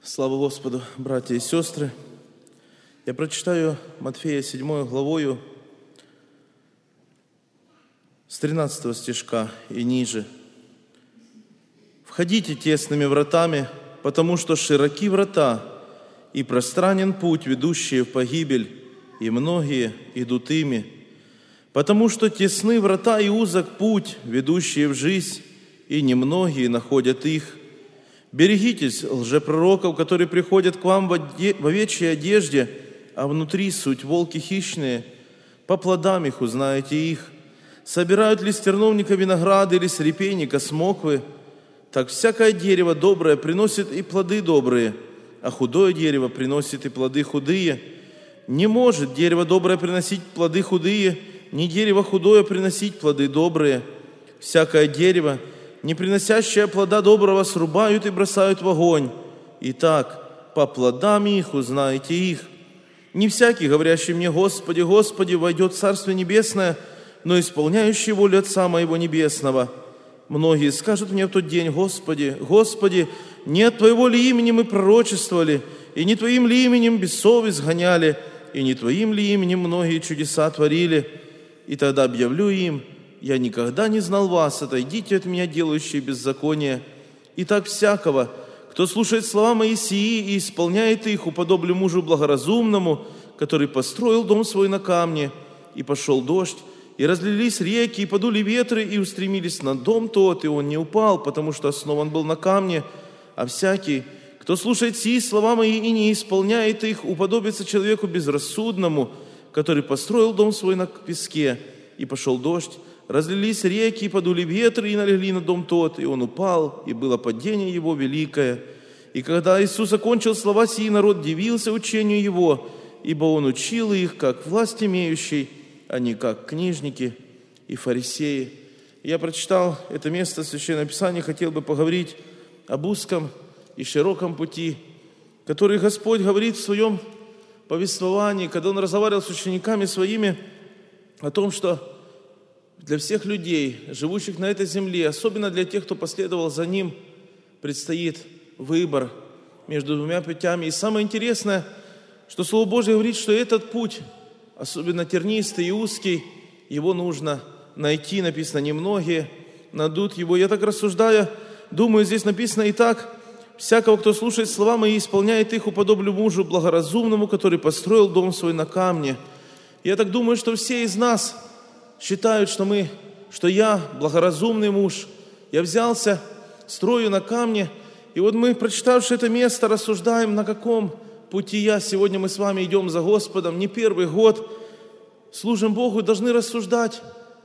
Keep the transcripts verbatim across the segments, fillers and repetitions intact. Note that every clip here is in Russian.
Слава Господу, братья и сестры! Я прочитаю Матфея седьмую главою с тринадцатого стишка и ниже. «Входите тесными вратами, потому что широки врата, и пространен путь, ведущий в погибель, и многие идут ими. Потому что тесны врата и узок путь, ведущий в жизнь, и немногие находят их. Берегитесь лжепророков, которые приходят к вам в овечьей одежде, а внутри суть волки хищные. По плодам их узнаете их. Собирают ли с терновника винограда или с репейника смоквы? Так всякое дерево доброе приносит и плоды добрые, а худое дерево приносит и плоды худые. Не может дерево доброе приносить плоды худые, ни дерево худое приносить плоды добрые. Всякое дерево, не приносящее плода доброго, срубают и бросают в огонь. Итак, по плодам их узнаете их. Не всякий, говорящий мне: Господи, Господи, войдет в Царствие Небесное, но исполняющий волю Отца Моего Небесного. Многие скажут мне в тот день: Господи, Господи, не от Твоего ли имени мы пророчествовали, и не Твоим ли именем бесов изгоняли, и не Твоим ли именем многие чудеса творили? И тогда объявлю им: я никогда не знал вас, отойдите от меня, делающие беззаконие. Итак, всякого, кто слушает слова мои сии и исполняет их, уподоблю мужу благоразумному, который построил дом свой на камне, и пошел дождь, и разлились реки, и подули ветры, и устремились на дом тот, и он не упал, потому что основан был на камне. А всякий, кто слушает сии слова мои и не исполняет их, уподобится человеку безрассудному, который построил дом свой на песке, и пошел дождь, разлились реки, и подули ветры, и налегли на дом тот, и он упал, и было падение его великое. И когда Иисус окончил слова сии, народ дивился учению его, ибо он учил их, как власть имеющий, а не как книжники и фарисеи». Я прочитал это место Священного Писания, хотел бы поговорить об узком и широком пути, который Господь говорит в своем повествовании, когда Он разговаривал с учениками своими о том, что для всех людей, живущих на этой земле, особенно для тех, кто последовал за Ним, предстоит выбор между двумя путями. И самое интересное, что Слово Божье говорит, что этот путь, особенно тернистый и узкий, его нужно найти. Написано: немногие найдут его. Я так рассуждаю, думаю, здесь написано: «Итак, всякого, кто слушает слова мои и исполняет их, уподоблю мужу благоразумному, который построил дом свой на камне». Я так думаю, что все из нас считают, что мы, что я благоразумный муж. Я взялся, строю на камне. И вот мы, прочитавши это место, рассуждаем, на каком пути я. Сегодня мы с вами идем за Господом, не первый год, служим Богу, и должны рассуждать,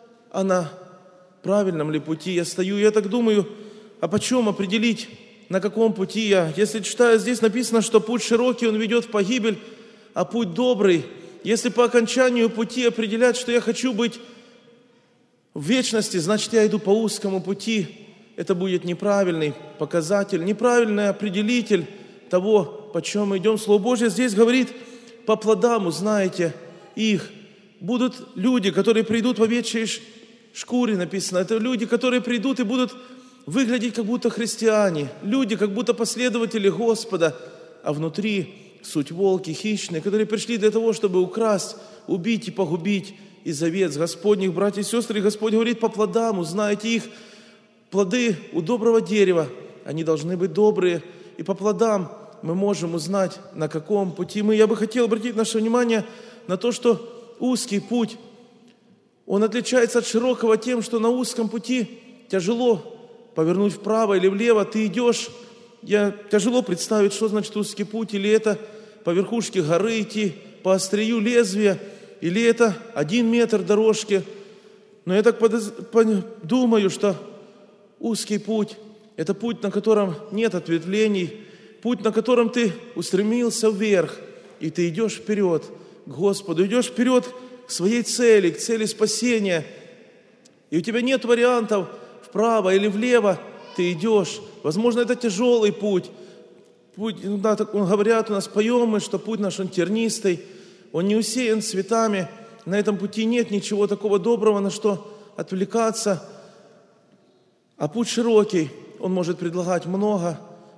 а на правильном ли пути я стою. Я так думаю, а почем определить, на каком пути я? Если читаю, здесь написано, что путь широкий, он ведет в погибель, а путь добрый. Если по окончанию пути определять, что я хочу быть в вечности, значит, я иду по узкому пути. Это будет неправильный показатель, неправильный определитель того, по чем мы идем. Слово Божье здесь говорит: по плодам узнаете их. Будут люди, которые придут в овечьей шкуре, написано. Это люди, которые придут и будут выглядеть как будто христиане. Люди, как будто последователи Господа, а внутри суть волки хищные, которые пришли для того, чтобы украсть, убить и погубить из овец Господних. Братья и сестры, Господь говорит: по плодам узнаете их. Плоды у доброго дерева, они должны быть добрые. И по плодам мы можем узнать, на каком пути мы. Я бы хотел обратить наше внимание на то, что узкий путь, он отличается от широкого тем, что на узком пути тяжело повернуть вправо или влево. Ты идешь, я тяжело представить, что значит узкий путь. Или это по верхушке горы идти, по острию лезвия, или это один метр дорожки. Но я так подоз... думаю, что узкий путь – это путь, на котором нет ответвлений, путь, на котором ты устремился вверх, и ты идешь вперед к Господу, идешь вперед к своей цели, к цели спасения. И у тебя нет вариантов вправо или влево, ты идешь. Возможно, это тяжелый путь. Путь, да, так говорят у нас, поем мы, что путь наш, он тернистый, он не усеян цветами. На этом пути нет ничего такого доброго, на что отвлекаться. А путь широкий, он может предлагать много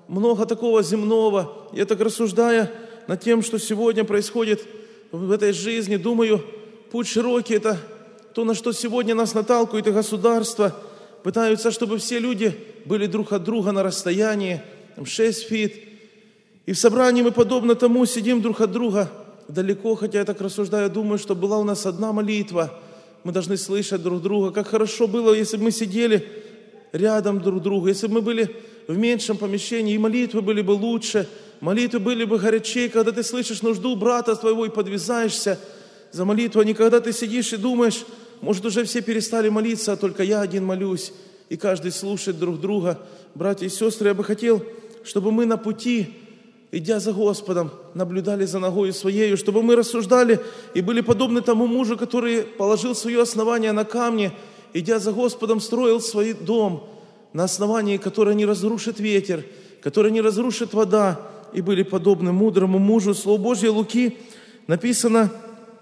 много такого земного. Я так рассуждая над тем, что сегодня происходит в этой жизни, думаю, путь широкий – это то, на что сегодня нас наталкивает и государство. Пытаются, чтобы все люди были друг от друга на расстоянии, там, шесть фит. И в собрании мы, подобно тому, сидим друг от друга далеко, хотя я так рассуждаю, думаю, что была у нас одна молитва. Мы должны слышать друг друга. Как хорошо было, если бы мы сидели рядом друг друга, если бы мы были в меньшем помещении, и молитвы были бы лучше, молитвы были бы горячее, когда ты слышишь нужду брата твоего и подвязаешься за молитву, а не когда ты сидишь и думаешь, может, уже все перестали молиться, а только я один молюсь, и каждый слушает друг друга. Братья и сестры, я бы хотел, чтобы мы на пути, идя за Господом, наблюдали за ногою Своею, чтобы мы рассуждали и были подобны тому мужу, который положил свое основание на камне, идя за Господом, строил свой дом на основании, которое не разрушит ветер, которое не разрушит вода, и были подобны мудрому мужу. Слово Божье Луки написано: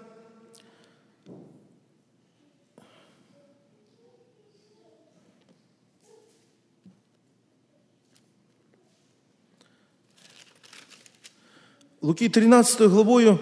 Луки тринадцатой главою,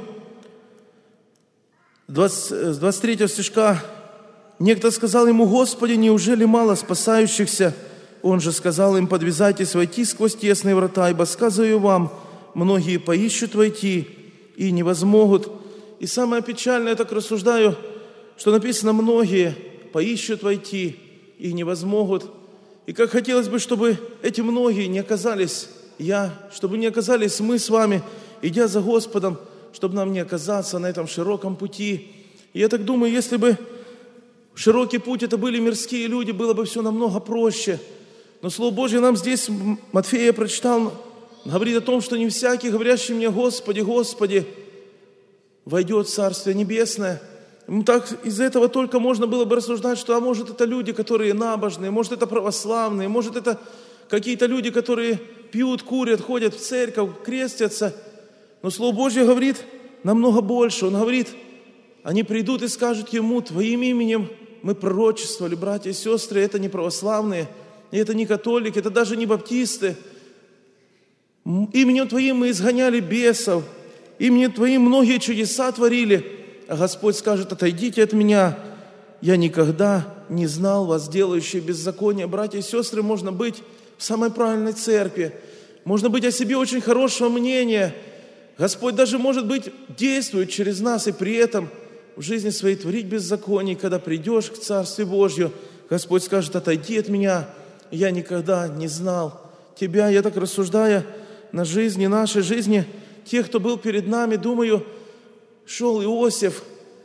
с двадцать третьего стишка: «Некто сказал ему: Господи, неужели мало спасающихся? Он же сказал им: подвязайтесь войти сквозь тесные врата, ибо сказываю вам, многие поищут войти и не возмогут». И самое печальное, я так рассуждаю, что написано: многие поищут войти и не возмогут. И как хотелось бы, чтобы эти многие не оказались я, чтобы не оказались мы с вами, идя за Господом, чтобы нам не оказаться на этом широком пути. И я так думаю, если бы широкий путь это были мирские люди, было бы все намного проще. Но Слово Божье нам здесь, Матфея прочитал, говорит о том, что не всякий, говорящий мне: Господи, Господи, войдет в Царствие Небесное. Ну, так из этого только можно было бы рассуждать, что, а может, это люди, которые набожные, может, это православные, может, это какие-то люди, которые пьют, курят, ходят в церковь, крестятся. Но Слово Божье говорит намного больше. Он говорит, они придут и скажут Ему: Твоим именем мы пророчествовали. Братья и сестры, это не православные, и это не католики, это даже не баптисты. Именем Твоим мы изгоняли бесов, именем Твоим многие чудеса творили. А Господь скажет: отойдите от меня, я никогда не знал вас, делающие беззаконие. Братья и сестры, можно быть в самой правильной церкви, можно быть о себе очень хорошего мнения. Господь даже, может быть, действует через нас, и при этом в жизни своей творить беззаконие. Когда придешь к Царству Божью, Господь скажет: отойди от меня, я никогда не знал тебя. Я так рассуждая на жизни, нашей жизни, тех, кто был перед нами, думаю, шел Иосиф,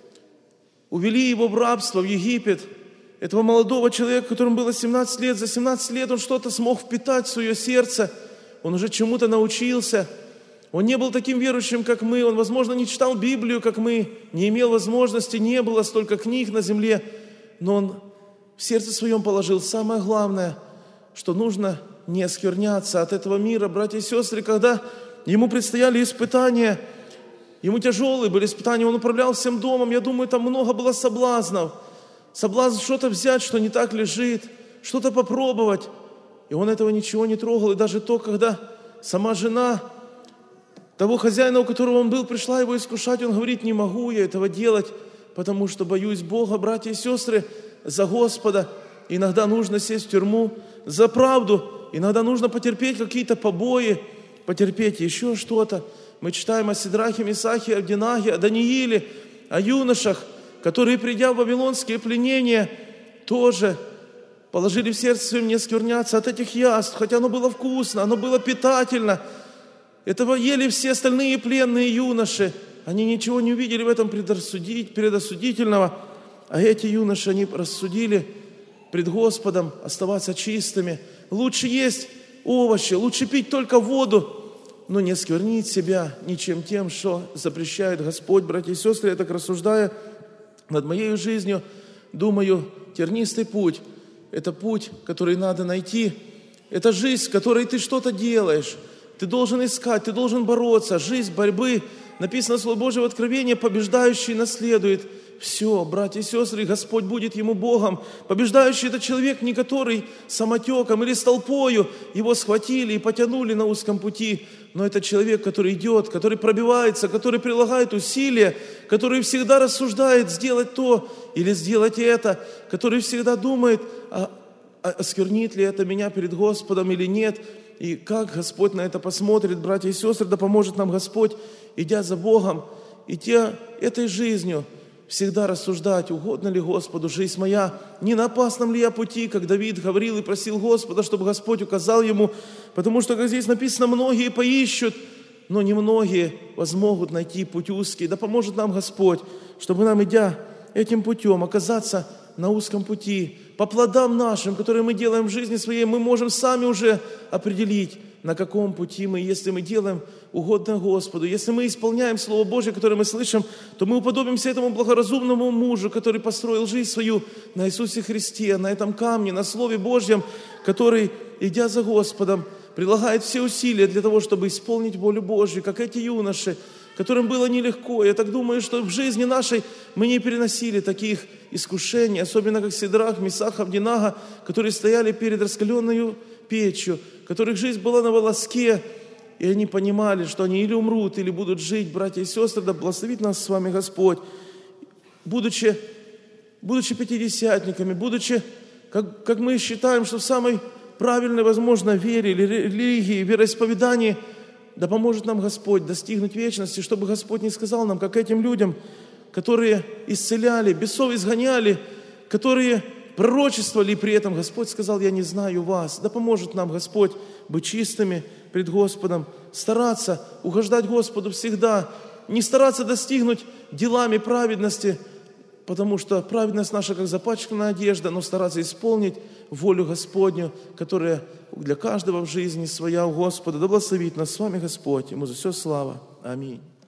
увели его в рабство в Египет. Этого молодого человека, которому было семнадцать лет, за семнадцать лет он что-то смог впитать в свое сердце, он уже чему-то научился. Он не был таким верующим, как мы, он, возможно, не читал Библию, как мы, не имел возможности, не было столько книг на земле, но он в сердце своем положил самое главное, что нужно не оскверняться от этого мира. Братья и сестры, когда ему предстояли испытания, ему тяжелые были испытания, он управлял всем домом, я думаю, там много было соблазнов. Соблазн что-то взять, что не так лежит, что-то попробовать. И он этого ничего не трогал. И даже то, когда сама жена того хозяина, у которого он был, пришла его искушать, он говорит: не могу я этого делать, потому что боюсь Бога. Братья и сестры, за Господа иногда нужно сесть в тюрьму, за правду иногда нужно потерпеть какие-то побои, потерпеть еще что-то. Мы читаем о Сидрахе, Месахе, Авдинахе, о Данииле, о юношах, которые, придя в вавилонские пленения, тоже положили в сердце своем не оскверняться от этих яств, хотя оно было вкусно, оно было питательно. Этого ели все остальные пленные юноши. Они ничего не увидели в этом предосудительного, а эти юноши, они рассудили пред Господом оставаться чистыми. Лучше есть овощи, лучше пить только воду, но не осквернить себя ничем тем, что запрещает Господь. Братья и сестры, я так рассуждая над моей жизнью, думаю, тернистый путь – это путь, который надо найти. Это жизнь, в которой ты что-то делаешь. Ты должен искать, ты должен бороться. Жизнь борьбы, написано Слово Божие в Откровении, побеждающий наследует все, братья и сестры, Господь будет ему Богом. Побеждающий – это человек, не который самотеком или с толпою его схватили и потянули на узком пути, но это человек, который идет, который пробивается, который прилагает усилия, который всегда рассуждает сделать то или сделать это, который всегда думает, а, а осквернит ли это меня перед Господом или нет. И как Господь на это посмотрит, братья и сестры, да поможет нам Господь, идя за Богом, идя этой жизнью, всегда рассуждать, угодно ли Господу жизнь моя, не на опасном ли я пути, как Давид говорил и просил Господа, чтобы Господь указал ему, потому что, как здесь написано, многие поищут, но немногие возмогут найти путь узкий. Да поможет нам Господь, чтобы нам, идя этим путем, оказаться на узком пути. По плодам нашим, которые мы делаем в жизни своей, мы можем сами уже определить, на каком пути мы, если мы делаем угодно Господу. Если мы исполняем Слово Божье, которое мы слышим, то мы уподобимся этому благоразумному мужу, который построил жизнь свою на Иисусе Христе, на этом камне, на Слове Божьем, который, идя за Господом, прилагает все усилия для того, чтобы исполнить волю Божью, как эти юноши, которым было нелегко. Я так думаю, что в жизни нашей мы не переносили таких искушений, особенно как Сидрах, Месах, Авдинага, которые стояли перед раскаленной печью, которых жизнь была на волоске, и они понимали, что они или умрут, или будут жить, братья и сестры, да благословит нас с вами Господь. Будучи, будучи пятидесятниками, будучи, как, как мы считаем, что в самой правильной, возможно, вере или религии, вероисповедании, да поможет нам Господь достигнуть вечности, чтобы Господь не сказал нам, как этим людям, которые исцеляли, бесов изгоняли, которые пророчествовали, и при этом Господь сказал: я не знаю вас. Да поможет нам Господь быть чистыми пред Господом, стараться угождать Господу всегда, не стараться достигнуть делами праведности, потому что праведность наша как запачканная одежда, но стараться исполнить волю Господню, которая для каждого в жизни своя у Господа. Да благословит нас с вами Господь, Ему за все слава. Аминь.